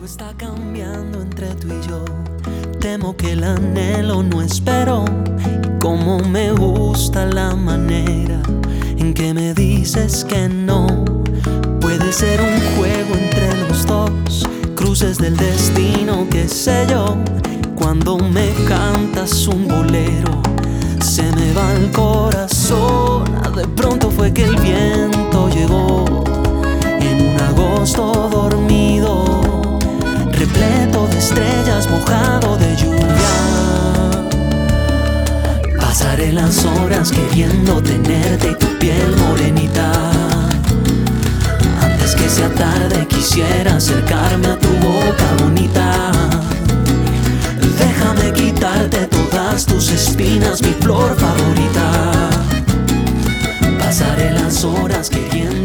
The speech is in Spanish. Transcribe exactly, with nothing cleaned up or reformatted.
Algo está cambiando entre tú y yo. Temo que el anhelo no esperó. Y como me gusta la manera en que me dices que no. Puede ser un juego entre los dos, cruces del destino, qué sé yo. Cuando me cantas un bolero, se me va el corazón. De pronto fue que el viento llegó en un agosto dormido, repleto de estrellas, mojado de lluvia. Pasaré las horas queriendo tenerte y tu piel morenita. Antes que sea tarde quisiera acercarme a tu boca bonita. Déjame quitarte todas tus espinas, mi flor favorita. Pasaré las horas queriendo